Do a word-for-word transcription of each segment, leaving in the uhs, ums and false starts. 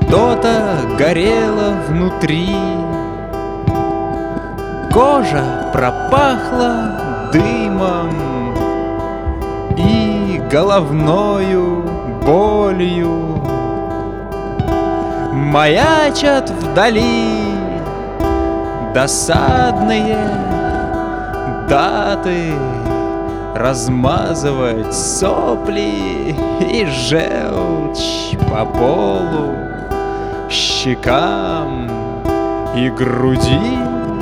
Что-то горело внутри, кожа пропахла дымом и головною болью. Маячат вдали досадные даты, размазывать сопли и желчь по полу, щекам и груди.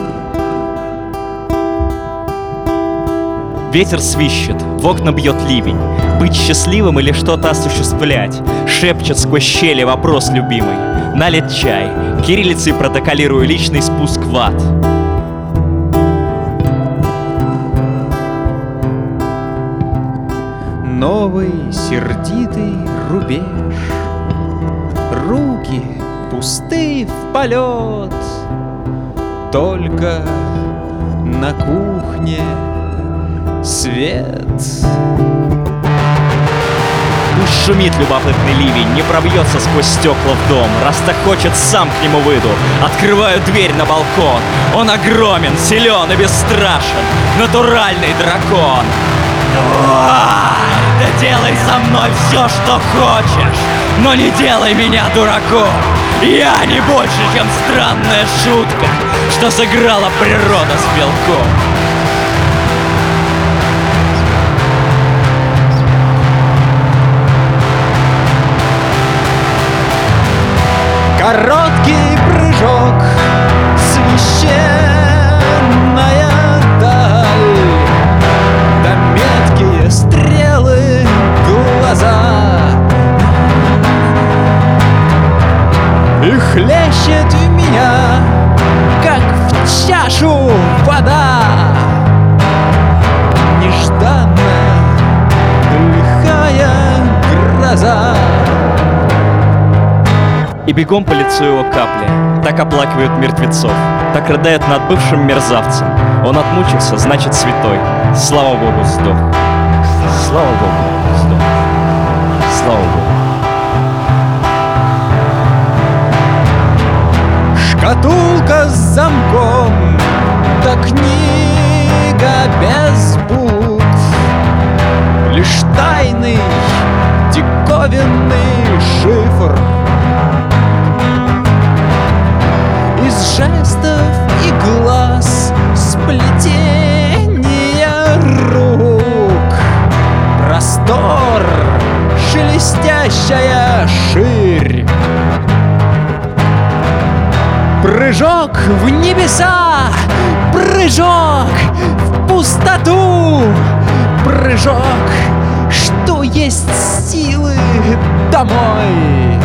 Ветер свищет, в окна бьет ливень. Быть счастливым или что-то осуществлять? Шепчет сквозь щели вопрос любимый. Налит чай, кириллицей протоколирую личный спуск в ад. Новый сердитый рубеж, руки пусты в полет, только на кухне свет. Пусть шумит любопытный ливень, не пробьется сквозь стекла в дом. Раз так хочет, сам к нему выйду. Открываю дверь на балкон. Он огромен, силен и бесстрашен. Натуральный дракон. Давай, да делай со мной все, что хочешь, но не делай меня дураком. Я не больше, чем странная шутка, что сыграла природа с белком. Короткий прыжок, священная даль, да меткие стрелы глаза, и хлещет в меня, как в чашу вода, нежданная лихая гроза. И бегом по лицу его капли. Так оплакивают мертвецов, так рыдают над бывшим мерзавцем. Он отмучился, значит святой. Слава Богу, сдох. Слава Богу, сдох. Слава Богу. Шкатулка с замком, да книга без букв, лишь тайный диковинный шифр. Из жестов и глаз, сплетения рук, простор, шелестящая ширь. Прыжок в небеса, прыжок в пустоту, прыжок, что есть силы, домой.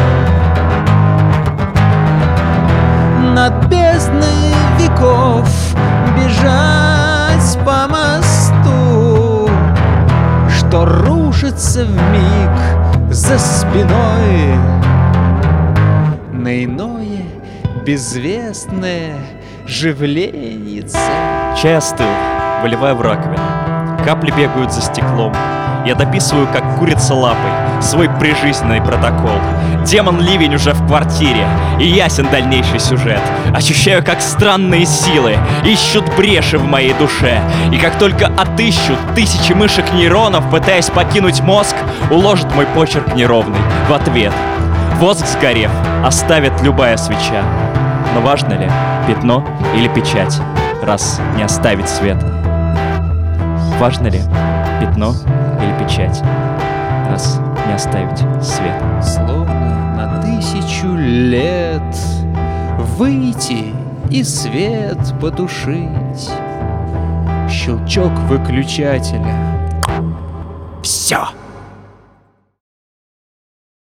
Над бездной веков бежать по мосту, что рушится вмиг за спиной на иное безвестное живленице. Чай остыл, выливаю в раковину. Капли бегают за стеклом. Я дописываю, как курица лапой, свой прижизненный протокол. Демон-ливень уже в квартире, и ясен дальнейший сюжет. Ощущаю, как странные силы ищут бреши в моей душе. И как только отыщут тысячи мышек нейронов, пытаясь покинуть мозг, уложит мой почерк неровный в ответ. Воск сгорев, оставит любая свеча. Но важно ли, пятно или печать, раз не оставить свет? Важно ли, пятно или печать, раз не оставить свет? Словно на тысячу лет выйти и свет потушить. Щелчок выключателя. Все.